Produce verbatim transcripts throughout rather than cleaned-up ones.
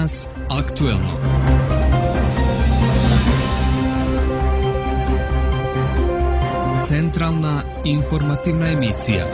Danas aktuelno. Centralna informativna emisija.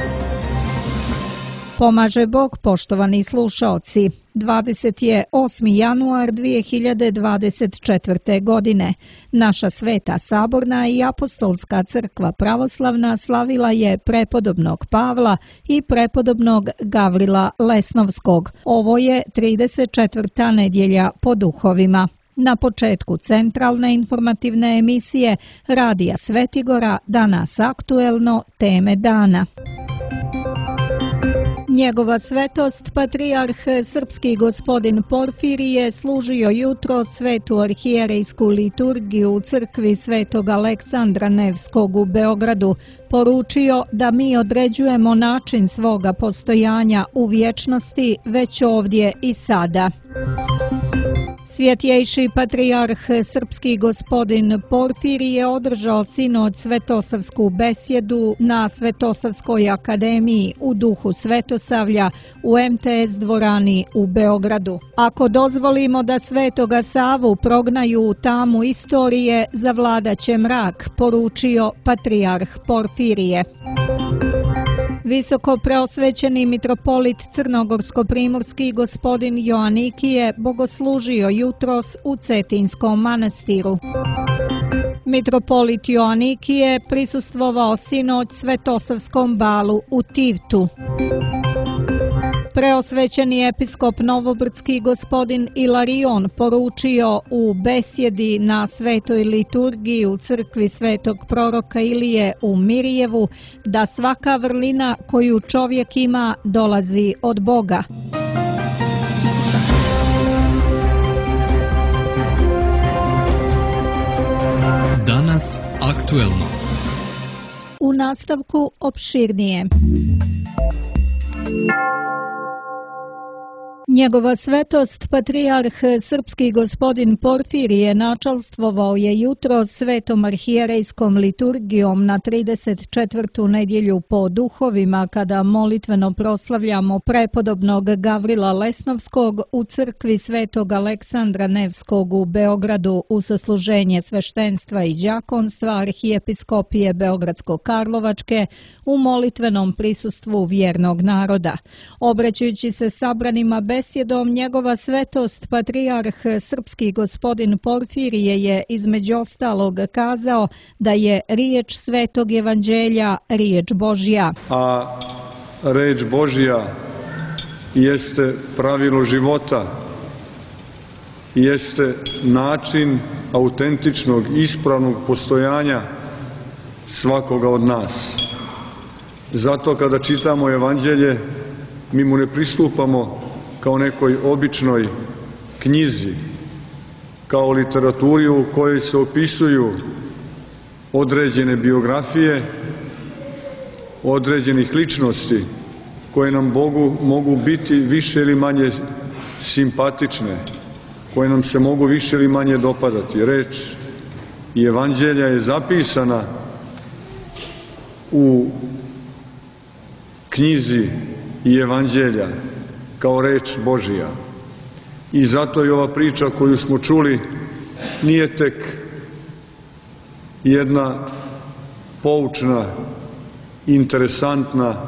Pomaže Bog, poštovani slušaoci. dvadeset osmi januar dvije hiljade dvadeset četvrte. godine. Naša Sveta Saborna i Apostolska crkva pravoslavna slavila je prepodobnog Pavla i prepodobnog Gavrila Lesnovskog. Ovo je trideset četvrta nedjelja po duhovima. Na početku centralne informativne emisije Radija Svetigora, danas aktuelno, teme dana. Njegova svetost, patrijarh srpski gospodin Porfirije, služio jutro svetu arhijerejsku liturgiju u crkvi Svetog Aleksandra Nevskog u Beogradu. Poručio da mi određujemo način svoga postojanja u vječnosti već ovdje i sada. Svjetjejši patrijarh srpski gospodin Porfirije održao sinod svetosavsku besjedu na Svetosavskoj akademiji u duhu Svetosavlja u em te es dvorani u Beogradu. Ako dozvolimo da Svetoga Savu prognaju u tamu istorije, zavladaće mrak, poručio patrijarh Porfirije. Visoko preosvećeni mitropolit crnogorsko-primorski gospodin Joanikije bogoslužio jutros u Cetinskom manastiru. Mitropolit Joanikije prisustvovao sinoć Svetosavskom balu u Tivtu. Preosvećeni episkop Novobrdski gospodin Ilarion poručio u besjedi na svetoj liturgiji u crkvi svetog proroka Ilije u Mirjevu da svaka vrlina koju čovjek ima dolazi od Boga. Danas aktuelno. U nastavku opširnije. Njegova svetost, patrijarh srpski gospodin Porfirije, načalstvovao je jutro svetom arhijerejskom liturgijom na trideset četvrtu nedjelju po duhovima, kada molitveno proslavljamo prepodobnog Gavrila Lesnovskog u crkvi Svetog Aleksandra Nevskog u Beogradu u sasluženje sveštenstva i đakonstva arhijepiskopije Beogradsko-Karlovačke u molitvenom prisustvu vjernog naroda. Obraćajući se sabranima besjedom, njegova svetost, patrijarh srpski gospodin Porfirije je između ostalog kazao da je riječ svetog evanđelja riječ Božja. A riječ Božja jeste pravilo života, jeste način autentičnog, ispravnog postojanja svakoga od nas. Zato kada čitamo evanđelje, mi mu ne pristupamo kao nekoj običnoj knjizi, kao literaturi u kojoj se opisuju određene biografije određenih ličnosti koje nam Bogu mogu biti više ili manje simpatične, koje nam se mogu više ili manje dopadati. Reč i evanđelja je zapisana u knjizi i evanđelja kao reč Božija. I zato je ova priča koju smo čuli nije tek jedna poučna, interesantna,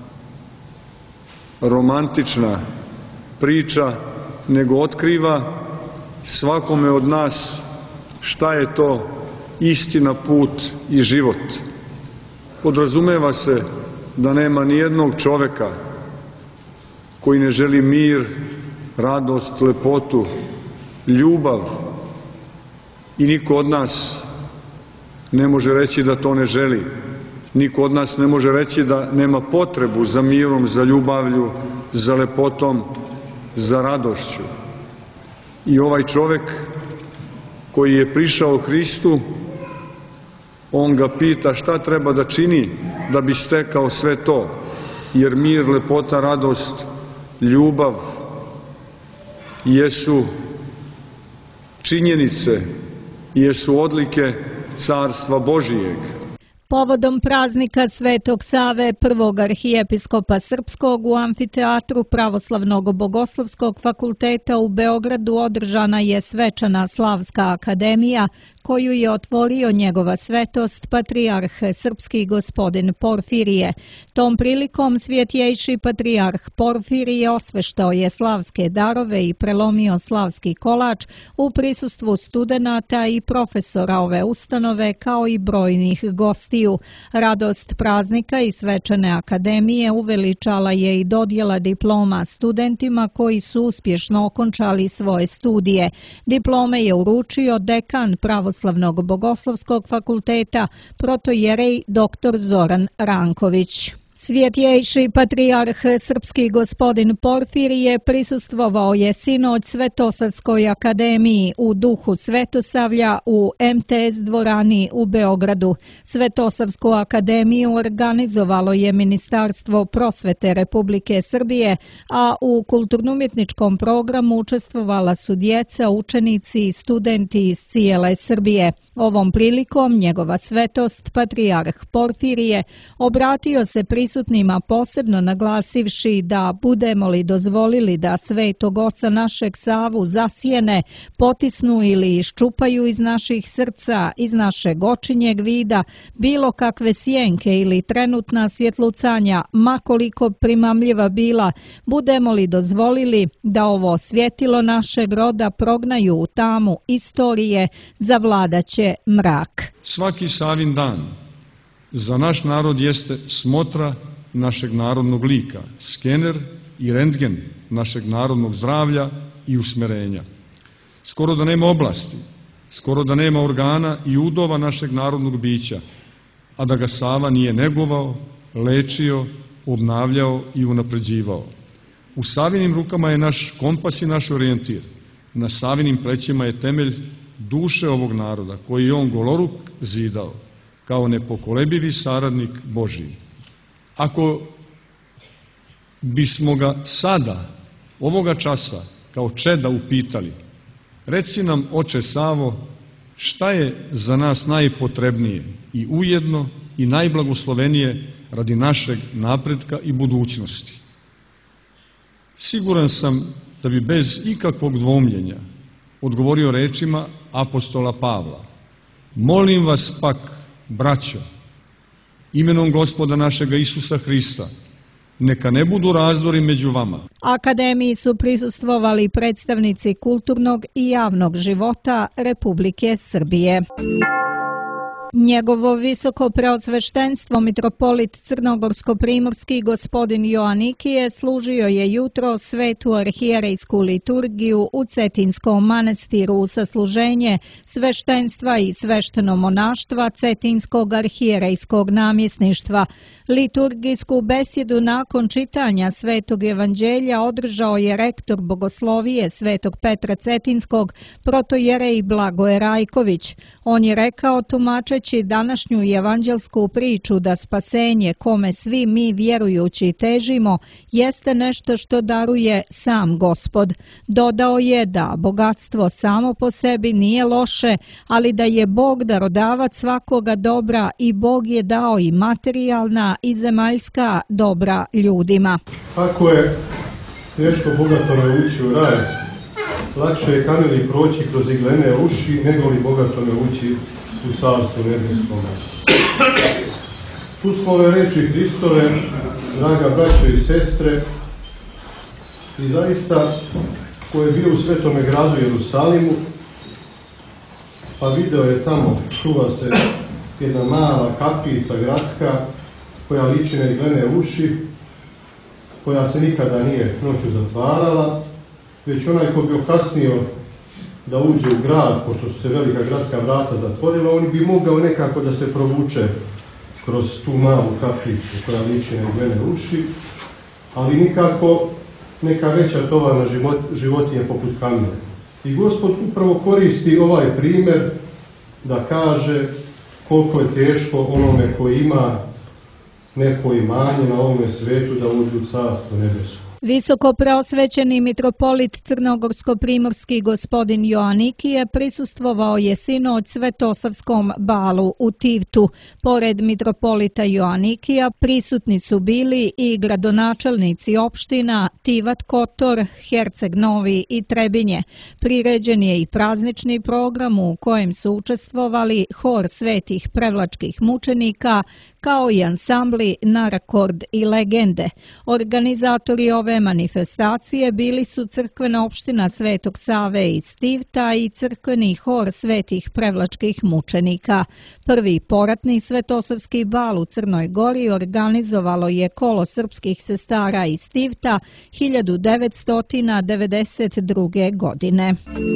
romantična priča, nego otkriva svakome od nas šta je to istina, put i život. Podrazumeva se da nema ni jednog čoveka koji ne želi mir, radost, lepotu, ljubav, i niko od nas ne može reći da to ne želi. Niko od nas ne može reći da nema potrebu za mirom, za ljubavlju, za lepotom, za radošću. I ovaj čovek koji je prišao Hristu, on ga pita šta treba da čini da bi stekao sve to, jer mir, lepota, radost, ljubav jesu činjenice, jesu odlike Carstva Božijeg. Povodom praznika Svetog Save, prvog arhijepiskopa srpskog, u amfiteatru Pravoslavnog bogoslovskog fakulteta u Beogradu održana je svečana Slavska akademija, koju je otvorio njegova svetost patrijarh srpski gospodin Porfirije. Tom prilikom svjetjejši patrijarh Porfirije osveštao je slavske darove i prelomio slavski kolač u prisustvu studenata i profesora ove ustanove, kao i brojnih gostiju. Radost praznika i svečane akademije uveličala je i dodjela diploma studentima koji su uspješno okončali svoje studije. Diplome je uručio dekan Pravoslavnog bogoslovskog fakulteta, protojerej doktor Zoran Ranković. Svjetjejši patrijarh srpski gospodin Porfirije prisustvovao je sinoć Svetosavskoj akademiji u duhu Svetosavlja u em te es dvorani u Beogradu. Svetosavsku akademiju organizovalo je Ministarstvo prosvete Republike Srbije, a u kulturno-umjetničkom programu učestvovala su djeca, učenici i studenti iz cijele Srbije. Ovom prilikom njegova svetost patrijarh Porfirije obratio se prisutnima, posebno naglasivši da budemo li dozvolili da Svetog Oca našeg Savu zasjene, potisnu ili iščupaju iz naših srca, iz našeg očinjeg vida, bilo kakve sjenke ili trenutna svjetlucanja, makoliko primamljiva bila, budemo li dozvolili da ovo svjetilo našeg roda prognaju u tamu istorije, zavladaće mrak. Svaki Savin dan za naš narod jeste smotra našeg narodnog lika, skener i rentgen našeg narodnog zdravlja i usmerenja. Skoro da nema oblasti, skoro da nema organa i udova našeg narodnog bića, a da ga Sava nije negovao, lečio, obnavljao i unapređivao. U Savinim rukama je naš kompas i naš orijentir. Na Savinim plećima je temelj duše ovog naroda, koji je on goloruk zidao, kao nepokolebivi saradnik Božiji. Ako bismo ga sada, ovoga časa, kao čeda upitali, reci nam, oče Savo, šta je za nas najpotrebnije i ujedno i najblagoslovenije radi našeg napretka i budućnosti? Siguran sam da bi bez ikakvog dvomljenja odgovorio rečima apostola Pavla: molim vas pak, braćo, imenom Gospoda našega Isusa Hrista, neka ne budu razdori među vama. Akademiji su prisustvovali predstavnici kulturnog i javnog života Republike Srbije. Njegovo visoko preosveštenstvo mitropolit crnogorsko-primorski gospodin Joanikije služio je jutro svetu arhijerejsku liturgiju u Cetinskom manastiru sa služenje sveštenstva i svešteno monaštva Cetinskog arhijerejskog namjesništva. Liturgijsku besjedu nakon čitanja Svetog evanđelja održao je rektor bogoslovije Svetog Petra Cetinskog, protojerej Blagoje Rajković. On je rekao, tumačeći današnju evanđelsku priču, da spasenje kome svi mi vjerujući težimo jeste nešto što daruje sam Gospod. Dodao je da bogatstvo samo po sebi nije loše, ali da je Bog darodavac svakoga dobra i Bog je dao i materijalna i zemaljska dobra ljudima. Ako je teško bogatome ući u raj, lakše je kamili proći kroz iglene uši nego li bogatome ući u carstvu nebeskome. Čusmo ove reči Hristove, draga braćo i sestre, i zaista ko je bio u svetome gradu Jerusalimu, pa video je tamo, čuva se jedna mala kapljica gradska koja liči na iglene uši, koja se nikada nije noću zatvarala, već onaj ko bi okasnio da uđe u grad, pošto su se velika gradska vrata zatvorila, on bi mogao nekako da se provuče kroz tu malu kapljicu koja liči na iglene uši, ali nikako neka veća tovarna život, životinja poput kamene. I Gospod upravo koristi ovaj primjer da kaže koliko je teško onome koji ima neko imanje na ovome svetu da uđe u carstvo nebesko. Visoko preosvećeni mitropolit crnogorsko-primorski gospodin Joanikije prisustvovao je sinoć Svetosavskom balu u Tivtu. Pored mitropolita Joanikija prisutni su bili i gradonačelnici opština Tivat Kotor, Herceg Novi i Trebinje. Priređen je i praznični program u kojem su učestvovali hor svetih prevlačkih mučenika, kao i ansambli Narakord i Legende. Organizatori ove manifestacije bili su crkvena opština Svetog Save iz Tivta i crkveni hor svetih prevlačkih mučenika. Prvi poratni svetosavski bal u Crnoj Gori organizovalo je kolo srpskih sestara iz Tivta hiljadu devetsto devedeset druge. godine.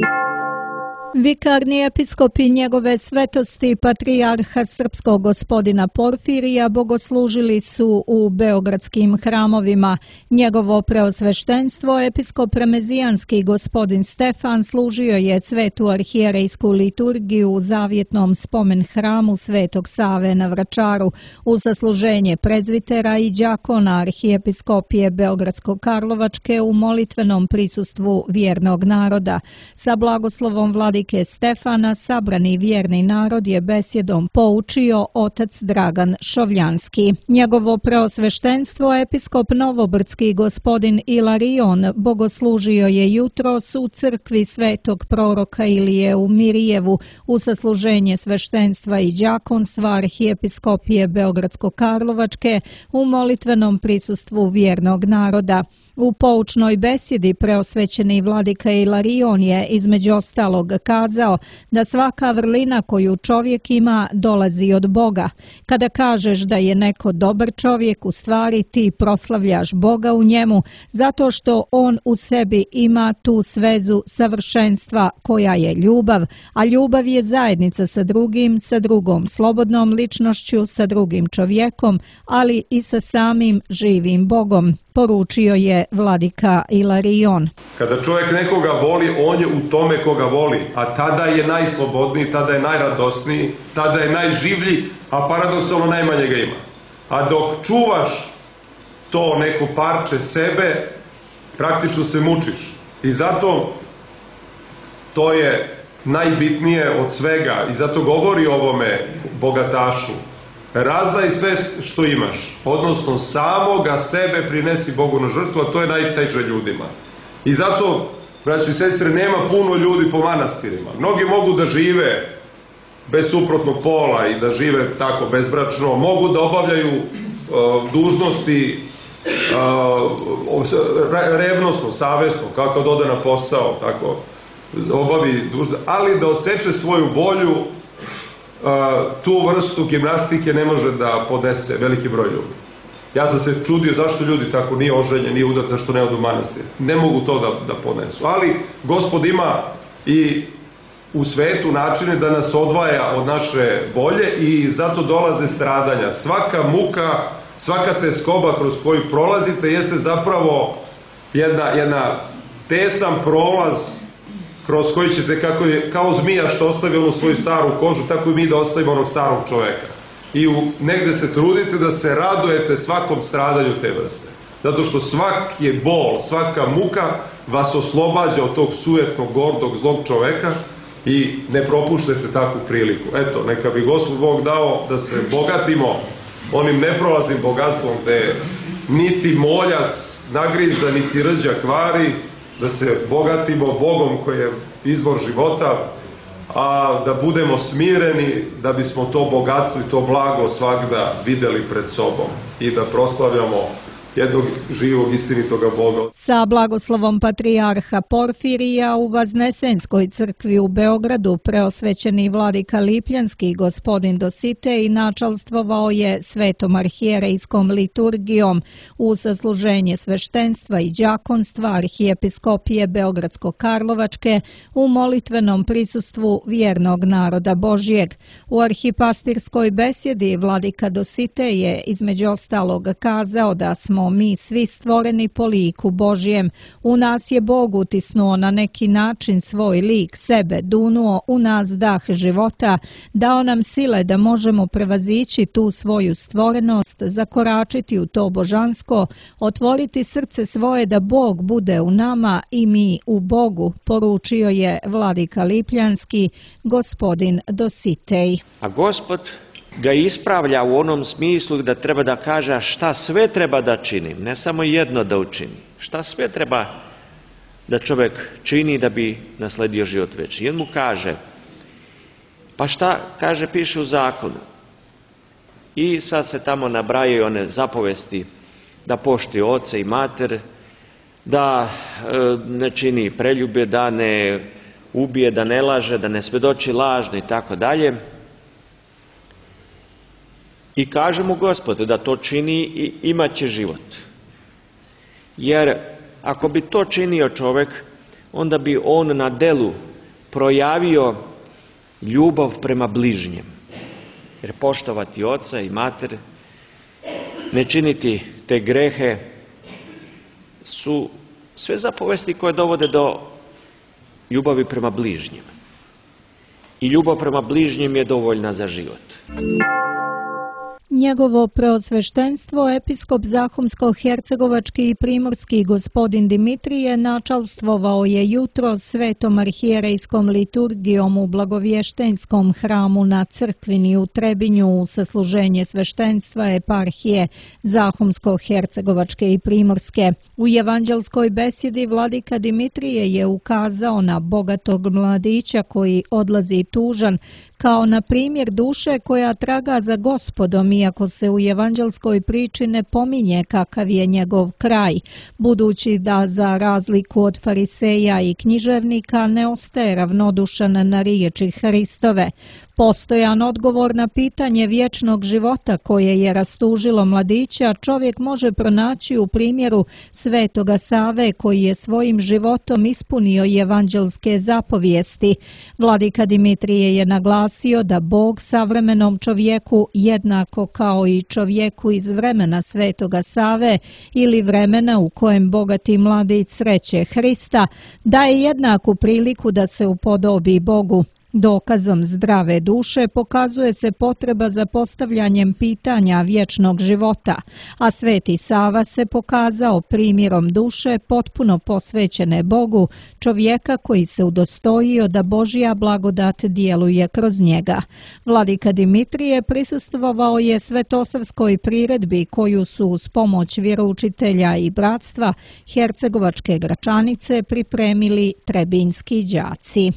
Vikarni episkop i njegove svetosti patrijarha srpskog gospodina Porfirija bogoslužili su u beogradskim hramovima. Njegovo preosveštenstvo, episkop remezijanski gospodin Stefan, služio je svetu arhijerejsku liturgiju u zavjetnom spomen hramu Svetog Save na Vračaru u sasluženje prezvitera i đakona arhijepiskopije Beogradsko-Karlovačke u molitvenom prisustvu vjernog naroda. Sa blagoslovom vladike Stefana sabrani vjerni narod je besjedom poučio otac Dragan Šovljanski. Njegovo preosveštenstvo, episkop novobrdski gospodin Ilarion, bogoslužio je jutros u crkvi svetog proroka Ilije u Mirijevu u sasluženje sveštenstva i đakonstva arhijepiskopije Beogradsko-Karlovačke u molitvenom prisustvu vjernog naroda. U poučnoj besjedi preosvećeni vladika Ilarion je između ostalog kazao da svaka vrlina koju čovjek ima dolazi od Boga. Kada kažeš da je neko dobar čovjek, u stvari ti proslavljaš Boga u njemu zato što on u sebi ima tu svezu savršenstva koja je ljubav, a ljubav je zajednica sa drugim, sa drugom slobodnom ličnošću, sa drugim čovjekom, ali i sa samim živim Bogom, poručio je vladika Ilarion. Kada čovjek nekoga voli, on je u tome koga voli, a tada je najslobodniji, tada je najradosniji, tada je najživlji, a paradoksalno najmanje ga ima. A dok čuvaš to neko parče sebe, praktično se mučiš. I zato to je najbitnije od svega i zato govori o ovome bogatašu. Razdaj sve što imaš, odnosno samoga sebe prinesi Bogu na žrtvu, a to je najteže ljudima. I zato, braćo i sestre, nema puno ljudi po manastirima. Mnogi mogu da žive bez suprotnog pola i da žive tako bezbračno, mogu da obavljaju uh, dužnosti uh, revnosno, savjesno, kako da ode na posao, tako obavi dužnost, ali da odseče svoju volju. Uh, tu vrstu gimnastike ne može da podese veliki broj ljudi. Ja sam se čudio zašto ljudi tako nije oženjen, nije udat, zašto ne odu u manastir. Ne mogu to da, da ponesu. Ali Gospod ima i u svetu načine da nas odvaja od naše volje i zato dolaze stradanja. Svaka muka, svaka teskoba kroz koju prolazite jeste zapravo jedna, jedna tesan prolaz kroz koji ćete, kako je, kao zmija što ostavi onu svoju staru kožu, tako i mi da ostavimo onog starog čoveka. I u, negde se trudite da se radujete svakom stradanju te vrste. Zato što svaki je bol, svaka muka vas oslobađa od tog sujetnog, gordog, zlog čoveka i ne propuštajte takvu priliku. Eto, neka bi Gospod Bog dao da se bogatimo onim neprolaznim bogatstvom gde niti moljac nagriza, niti rđa kvari, da se bogatimo Bogom koji je izvor života, a da budemo smireni da bismo to bogatstvo i to blago svagda videli pred sobom i da proslavljamo jednog živog istinitoga Boga. Sa blagoslovom patrijarha Porfirija u Vaznesenskoj crkvi u Beogradu preosvećeni vladika Lipljanski gospodin Dositej načalstvovao je svetom arhijerejskom liturgijom u sasluženje sveštenstva i đakonstva arhijepiskopije Beogradsko-Karlovačke u molitvenom prisustvu vjernog naroda Božjeg. U arhipastirskoj besjedi vladika Dositej je između ostalog kazao da smo smo mi svi stvoreni po liku Božjem. U nas je Bog utisnuo na neki način svoj lik, sebe, dunuo u nas dah života, dao nam sile da možemo prevazići tu svoju stvorenost, zakoračiti u to božansko, otvoriti srce svoje da Bog bude u nama i mi u Bogu, poručio je vladika Lipljanski, gospodin Dositej. A Gospod ga ispravlja u onom smislu da treba da kaže šta sve treba da čini, ne samo jedno da učini, šta sve treba da čovjek čini da bi nasledio život večni. I on mu kaže, pa šta, kaže, piše u zakonu. I sad se tamo nabrajaju one zapovesti da poštuje oca i mater, da e, ne čini preljube, da ne ubije, da ne laže, da ne svedoči lažno i tako dalje. I kaže mu Gospod da to čini i imat će život. Jer ako bi to činio čovjek, onda bi on na delu projavio ljubav prema bližnjem. Jer poštovati oca i mater, ne činiti te grehe, su sve zapovesti koje dovode do ljubavi prema bližnjem. I ljubav prema bližnjem je dovoljna za život. Njegovo preosveštenstvo, episkop Zahumsko-hercegovački i primorski gospodin Dimitrije načalstvovao je jutro svetom arhijerejskom liturgijom u Blagovještenskom hramu na Crkvini u Trebinju u sasluženje sveštenstva eparhije Zahumsko-hercegovačke i primorske. U evanđelskoj besjedi vladika Dimitrije je ukazao na bogatog mladića koji odlazi tužan, kao na primjer duše koja traga za Gospodom, iako se u evanđelskoj priči ne pominje kakav je njegov kraj, budući da za razliku od fariseja i književnika ne ostaje ravnodušan na riječi Hristove. Postojan odgovor na pitanje vječnog života koje je rastužilo mladića čovjek može pronaći u primjeru svetoga Save koji je svojim životom ispunio evanđelske zapovijesti. Vladika Dimitrije je naglasio da Bog savremenom čovjeku jednako kao i čovjeku iz vremena svetoga Save ili vremena u kojem bogati mladić sreće Hrista daje jednaku priliku da se upodobi Bogu. Dokazom zdrave duše pokazuje se potreba za postavljanjem pitanja vječnog života, a Sveti Sava se pokazao primjerom duše potpuno posvećene Bogu, čovjeka koji se udostojio da Božja blagodat djeluje kroz njega. Vladika Dimitrije prisustvovao je svetosavskoj priredbi koju su uz pomoć vjeroučitelja i bratstva Hercegovačke Gračanice pripremili trebinski đaci.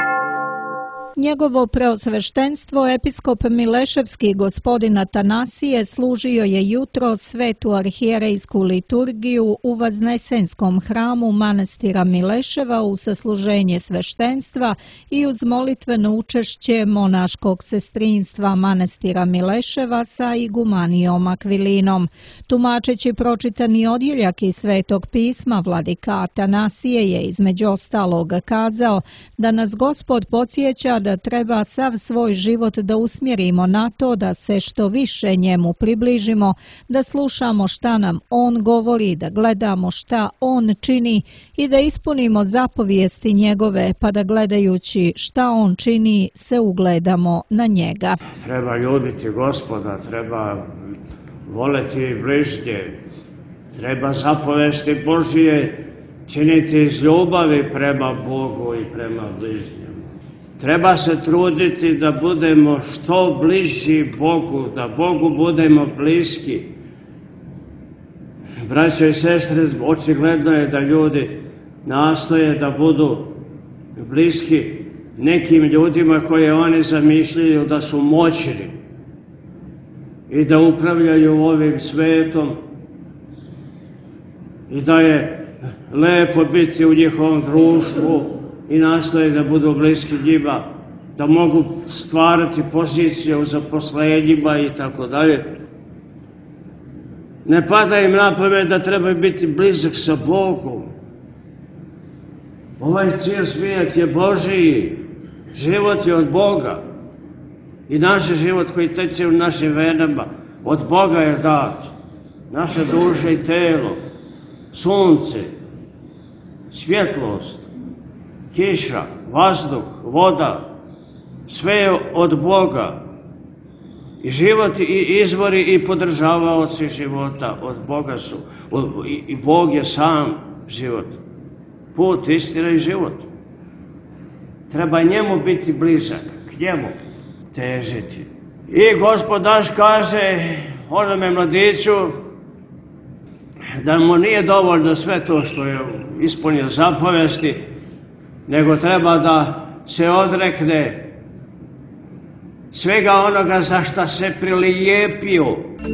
Njegovo preosveštenstvo, episkop Mileševski gospodin Atanasije, služio je jutro svetu arhijerejsku liturgiju u Vaznesenskom hramu manastira Mileševa u sasluženje sveštenstva i uz molitveno učešće monaškog sestrinstva manastira Mileševa sa igumanijom Akvilinom. Tumačeći pročitani odjeljak iz Svetog pisma, vladika Atanasije je između ostalog kazao da nas Gospod podsjeća da treba sav svoj život da usmjerimo na to da se što više njemu približimo, da slušamo šta nam on govori, da gledamo šta on čini i da ispunimo zapovijesti njegove, pa da gledajući šta on čini se ugledamo na njega. Treba ljubiti Gospoda, treba voleti bližnje, treba zapovesti Božije činiti iz ljubavi prema Bogu i prema bližnjem. Treba se truditi da budemo što bliži Bogu, da Bogu budemo bliski. Braćo i sestre, očigledno je da ljudi nastoje da budu bliski nekim ljudima koje oni zamišljaju da su moćni i da upravljaju ovim svetom i da je lepo biti u njihovom društvu i nastoje da budu bliski njima, da mogu stvarati pozicije u zaposlenjima i tako dalje. Ne pada im na pamet da treba biti blizak sa Bogom. Ovaj cijel svijet je Božiji, život je od Boga i naš život koji teče u našim venama od Boga je dat. naša duša i telo, sunce, svjetlost, kiša, vazduh, voda, sve je od Boga. I život i izvori i podržavaoci života od Boga su. I Bog je sam život. Put, istina i život. Treba njemu biti blizak, k njemu težiti. I Gospod naš kaže onome mladiću da mu nije dovoljno sve to što je ispunio zapovesti, nego treba da se odrekne svega onoga za šta se prilijepio.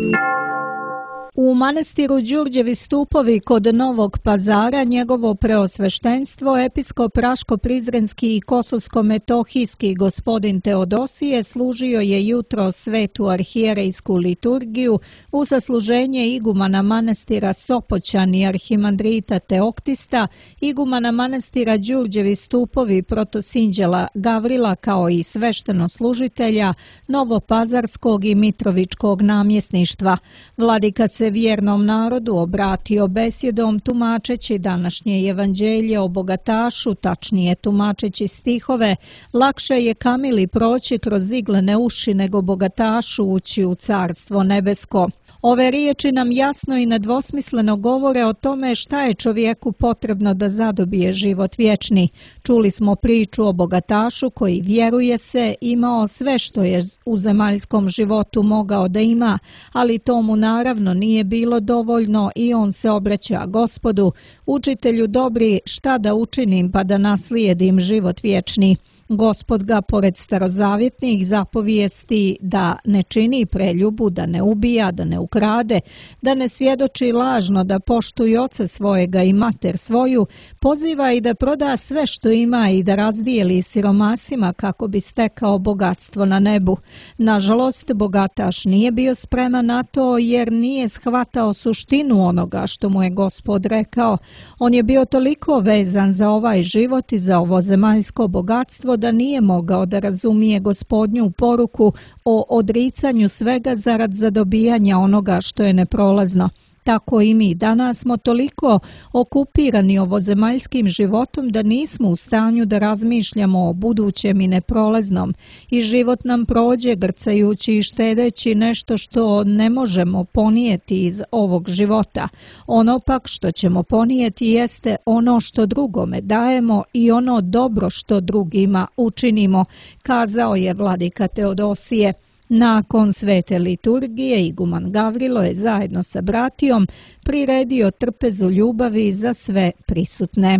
U manastiru Đurđevi stupovi kod Novog Pazara njegovo preosveštenstvo episkop Raško-Prizrenski i Kosovsko-Metohijski gospodin Teodosije služio je jutro svetu arhijerejsku liturgiju u sasluženje igumana manastira Sopoćan i arhimandrita Teoktista, igumana manastira Đurđevi stupovi protosinđela Gavrila kao i sveštenoslужitelja Novopazarskog i Mitrovičkog namjesništva. Vladika se vjernom narodu obratio besjedom tumačeći današnje evanđelje o bogatašu, tačnije tumačeći stihove: lakše je kamili proći kroz iglene uši nego bogatašu ući u carstvo nebesko. Ove riječi nam jasno i nedvosmisleno govore o tome šta je čovjeku potrebno da zadobije život vječni. Čuli smo priču o bogatašu koji, vjeruje se, imao sve što je u zemaljskom životu mogao da ima, ali to mu naravno nije bilo dovoljno i on se obraća Gospodu: učitelju dobri, šta da učinim pa da naslijedim život vječni? Gospod ga, pored starozavjetnih zapovijesti da ne čini preljubu, da ne ubija, da ne ukrade, da ne svjedoči lažno, da poštuje oca svojega i mater svoju, poziva i da proda sve što ima i da razdijeli siromasima kako bi stekao bogatstvo na nebu. Nažalost, bogataš nije bio spreman na to jer nije shvatao suštinu onoga što mu je Gospod rekao. On je bio toliko vezan za ovaj život i za ovo zemaljsko bogatstvo da nije mogao da razumije Gospodnju poruku o odricanju svega zarad zadobijanja onoga što je neprolazno. Tako i mi danas smo toliko okupirani ovozemaljskim životom da nismo u stanju da razmišljamo o budućem i neprolaznom i život nam prođe grcajući i štedeći nešto što ne možemo ponijeti iz ovog života. Ono pak što ćemo ponijeti jeste ono što drugome dajemo i ono dobro što drugima učinimo, kazao je vladika Teodosije. Nakon svete liturgije iguman Gavrilo je zajedno sa bratijom priredio trpezu ljubavi za sve prisutne.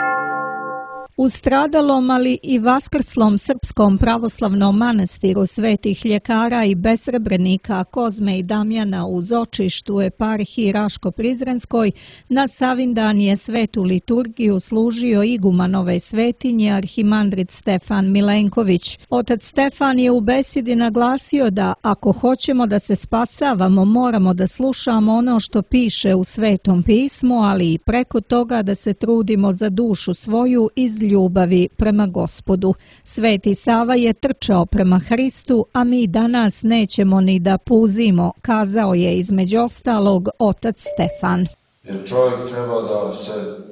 U stradalom, ali i vaskrslom srpskom pravoslavnom manastiru svetih ljekara i besrebrenika Kozme i Damjana u Zočištu eparhiji Raško-Prizrenskoj na Savindan je svetu liturgiju služio iguman ove svetinje arhimandrit Stefan Milenković. Otac Stefan je u besedi naglasio da ako hoćemo da se spasavamo, moramo da slušamo ono što piše u Svetom pismu, ali i preko toga da se trudimo za dušu svoju iz ljubavi prema Gospodu. Sveti Sava je trčao prema Hristu, a mi danas nećemo ni da puzimo, kazao je između ostalog otac Stefan. Jer čovjek treba da se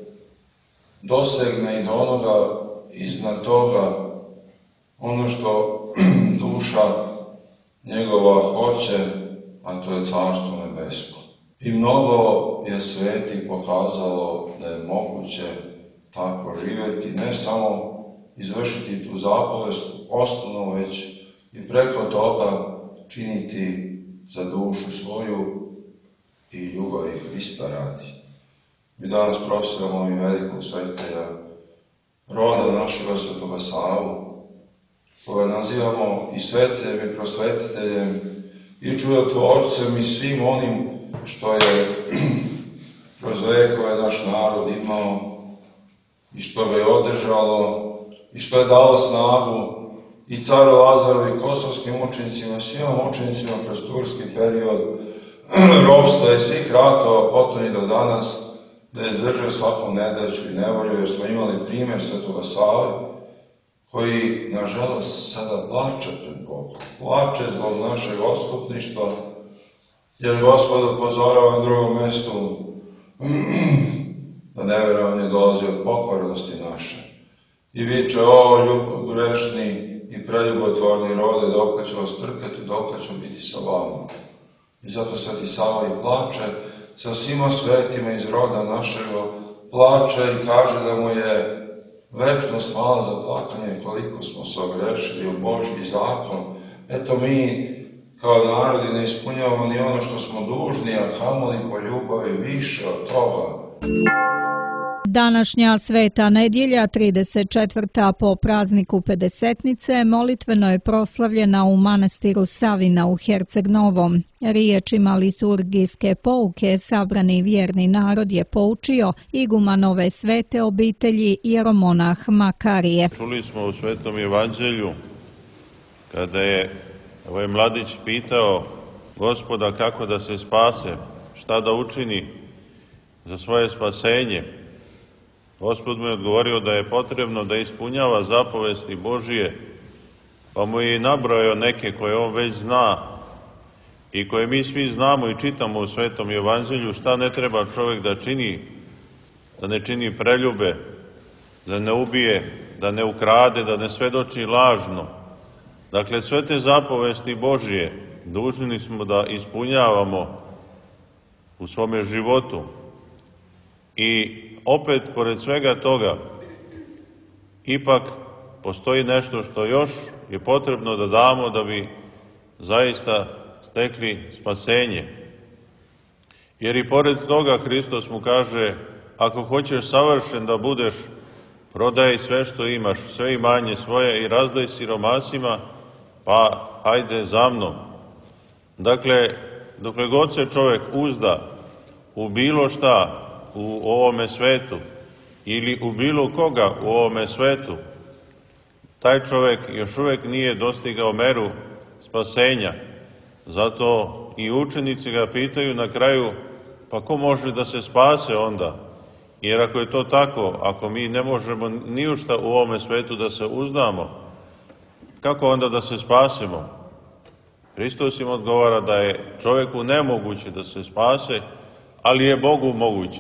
dosegne i do onoga iznad toga, ono što duša njegova hoće, a to je carstvo nebesko. I mnogo je svetih pokazalo da je moguće tako živjeti, ne samo izvršiti tu zapovest osnovnu, već i preko toga činiti za dušu svoju i ljubavi Hrista radi. Mi danas proslavljamo i velikog svetitelja, roda našega Svetoga Savu, koga nazivamo i svetiteljem i prosvetiteljem i čudotvorcem i svim onim što je kroz vekove naš narod imao i što ga je održalo i što je dalo snagu i caru Lazaru i kosovskim mučenicima, svima mučenicima kroz turski period ropstva i svih ratova, potom i do danas, da je izdržao svakom nedaću i nevolju, jer smo imali primjer Svetoga Save, koji, nažalost, sada plače pred Bogom. Plače zbog našeg odstupništva, Jer Gospod upozorava na drugom mjestu da neverovanje dolazi od pokvarnosti naše. I viče, o ljub, grešni i preljubotvorni rode, dokle ću vas trpjeti, dokle ću biti sa vama. I zato Sveti Sava i plače sa svima svetima iz roda našega, plače i kaže da mu je večnost mala za plakanje koliko smo se ogrešili u Božji zakon. Eto mi kao narodi ne ispunjavamo ni ono što smo dužni, a kamoli po ljubavi više od toga. Današnja sveta nedjelja, trideset četvrta po prazniku Pedesetnice, molitveno je proslavljena u manastiru Savina u Herceg Novom. Riječima liturgijske pouke sabrani vjerni narod je poučio igumanove svete obitelji jeromonah Makarije. Čuli smo u Svetom Evanđelju kada je ovaj mladić pitao Gospoda kako da se spase, šta da učini za svoje spasenje. Gospod mu je odgovorio da je potrebno da ispunjava zapovesti Božije, pa mu je i nabrojao neke koje on već zna i koje mi svi znamo i čitamo u Svetom Evanđelju, šta ne treba čovjek da čini, da ne čini preljube, da ne ubije, da ne ukrade, da ne svedoči lažno. Dakle, sve te zapovesti Božije dužni smo da ispunjavamo u svome životu. I opet, pored svega toga, ipak postoji nešto što još je potrebno da damo da bi zaista stekli spasenje. Jer i pored toga Hristos mu kaže, ako hoćeš savršen da budeš, prodaj sve što imaš, sve imanje svoje i razdaj siromasima, pa hajde za mnom. Dakle, dokle god se čovjek uzda u bilo šta u ovome svetu ili u bilo koga u ovome svetu, taj čovjek još uvijek nije dostigao meru spasenja. Zato i učenici ga pitaju na kraju, pa ko može da se spase onda? Jer ako je to tako, ako mi ne možemo ni u šta u ovome svetu da se uzdamo, kako onda da se spasimo? Hristos im odgovara da je čovjeku nemoguće da se spase, ali je Bogu moguće.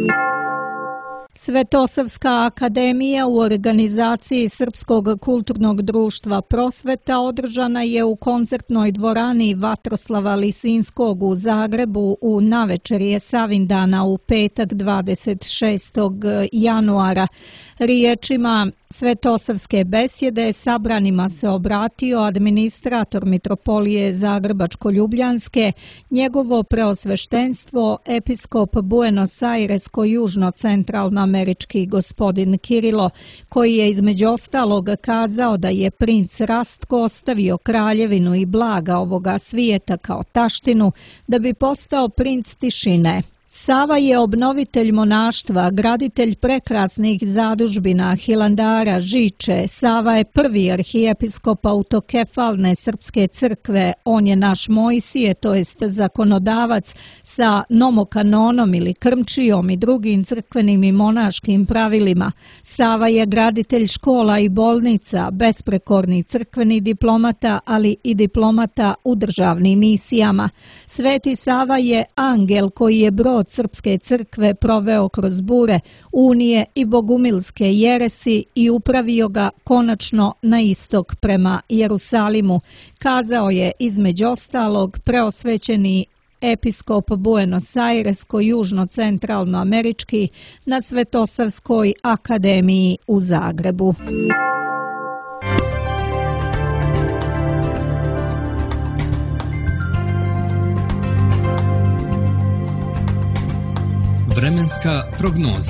Svetosavska akademija u organizaciji Srpskog kulturnog društva Prosveta održana je u koncertnoj dvorani Vatroslava Lisinskog u Zagrebu u navečerje Savindana u petak dvadeset šestog januara. Riječima Svetosavske besjede sabranima se obratio administrator Mitropolije Zagrebačko-Ljubljanske, njegovo preosveštenstvo episkop Buenos Airesko-južno-centralnoamerički gospodin Kirilo, koji je između ostalog kazao da je princ Rastko ostavio kraljevinu i blaga ovoga svijeta kao taštinu da bi postao princ tišine. Sava je obnovitelj monaštva, graditelj prekrasnih zadužbina, hilandara, žiče. Sava je prvi arhijepiskop autokefalne srpske crkve. On je naš Mojsije, to jest zakonodavac sa nomokanonom ili krmčijom i drugim crkvenim i monaškim pravilima. Sava je graditelj škola i bolnica, besprekorni crkveni diplomata, ali i diplomata u državnim misijama. Sveti Sava je angel koji je brod Srpske crkve proveo kroz bure, unije i bogumilske jeresi i upravio ga konačno na istok prema Jerusalimu, kazao je između ostalog preosvećeni episkop Buenos Airesko-južno-centralnoamerički na Svetosavskoj akademiji u Zagrebu. Vremenska prognoza.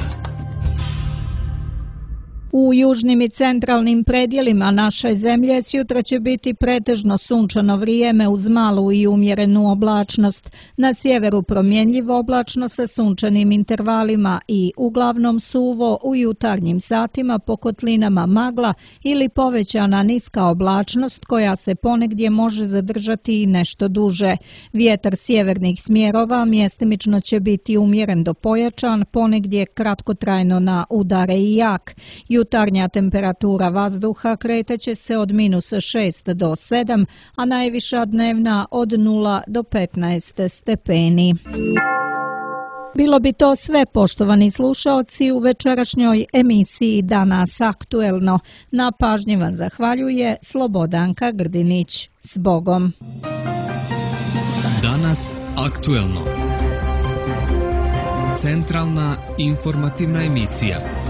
U južnim i centralnim predjelima naše zemlje sjutra će biti pretežno sunčano vrijeme uz malu i umjerenu oblačnost. Na sjeveru promjenljivo oblačno sa sunčanim intervalima i uglavnom suvo, u jutarnjim satima po kotlinama magla ili povećana niska oblačnost koja se ponegdje može zadržati i nešto duže. Vjetar sjevernih smjerova mjestimično će biti umjeren do pojačan, ponegdje kratkotrajno na udare i jak. Jutarnja temperatura vazduha kreteće se od minus šest do sedam, a najviša dnevna od nula do petnaest stepeni. Bilo bi to sve, poštovani slušaoci, u večerašnjoj emisiji Danas aktuelno. Na pažnji vam zahvaljuje Slobodanka Grdinić. S Bogom! Danas aktuelno. Centralna informativna emisija.